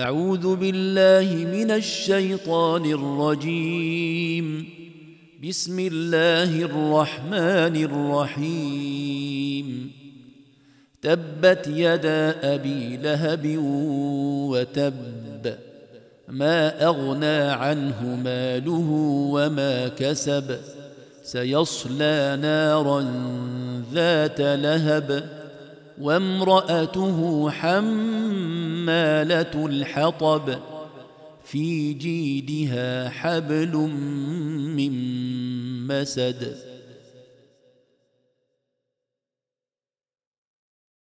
أعوذ بالله من الشيطان الرجيم. بسم الله الرحمن الرحيم. تبت يدا أبي لهب وتب، ما أغنى عنه ماله وما كسب، سيصلى نارا ذات لهب، وامرأته حمالة الحطب، في جيدها حبل من مسد.